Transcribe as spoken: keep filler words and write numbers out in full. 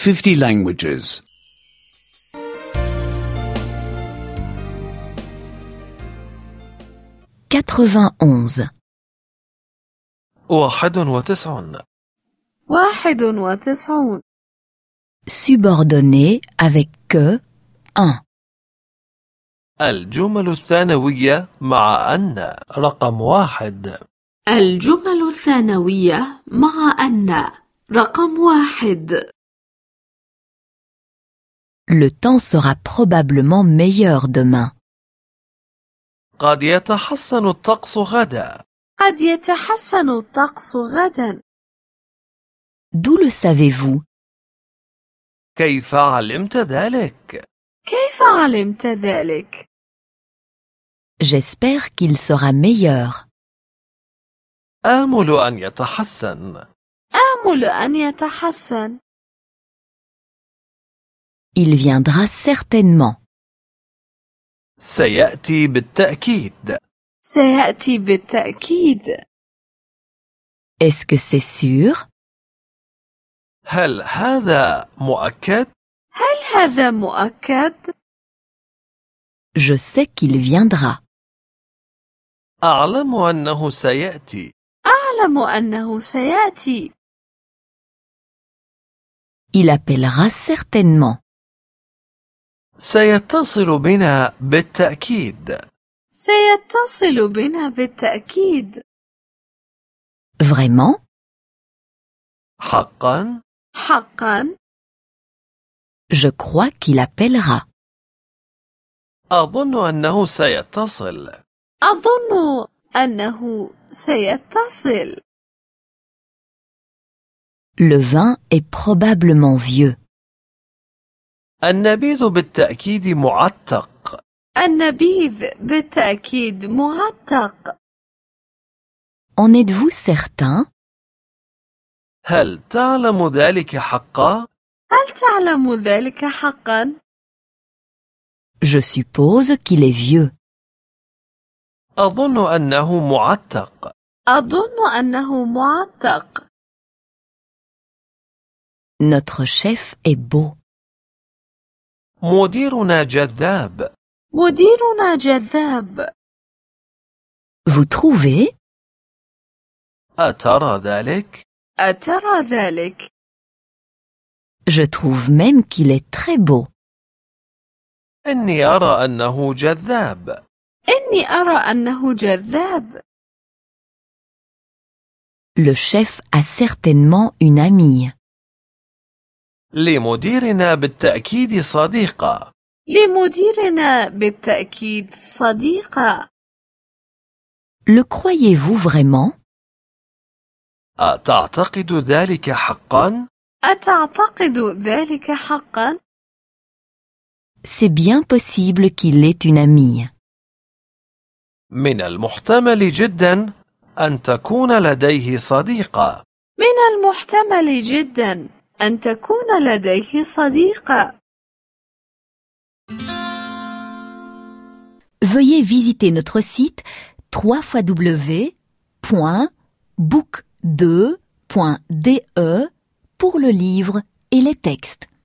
fifty languages. quatre-vingt-onze. واحد وتسعون. واحد وتسعون. Subordonné avec que un. الجمل الثانوية مع أن رقم واحد. الجمل الثانوية مع أن رقم واحد. Le temps sera probablement meilleur demain. قد يتحسن الطقس غدا. قد يتحسن الطقس غدا. D'où le savez-vous? كيف علمت ذلك؟ كيف علمت ذلك؟ J'espère qu'il sera meilleur. آمل أن يتحسن. آمل أن يتحسن. Il viendra certainement. سيأتي بالتأكيد. سيأتي بالتأكيد. Est-ce que c'est sûr? هل هذا مؤكد؟ هل هذا مؤكد؟ Je sais qu'il viendra. أعلم أنه سيأتي. أعلم أنه سيأتي. Il appellera certainement. سيتصل بنا بالتأكيد. سيتصل بنا بالتأكيد. Vraiment? حقا؟ حقا؟ Je crois qu'il appellera. أظن أنه سيتصل. أظن أنه سيتصل. Le vin est probablement vieux. النبيذ بالتأكيد معتق. النبيذ بالتأكيد معتق. En êtes-vous certain? هل تعلم ذلك حقا؟ هل تعلم ذلك حقا؟ Je suppose qu'il est vieux. أظن أنه معتق. أظن أنه معتق. Notre chef est beau. مديرنا جذاب. مديرنا جذاب. Vous trouvez? أترى ذلك؟ أترى ذلك؟ Je trouve même qu'il est très beau. إني أرى أنه جذاب. إني أرى أنه جذاب. Le chef a certainement une amie. لمديرنا بالتأكيد صديقة. لمديرنا بالتأكيد صديقة. Le croyez-vous vraiment? أتعتقد ذلك حقا؟ أتعتقد ذلك حقا؟ C'est bien possible qu'il ait une amie. من المحتمل جدا أن تكون لديه صديقة. من المحتمل جدا أن تكون لديه صديقة. Veuillez visiter notre site w w w point book deux point d e pour le livre et les textes.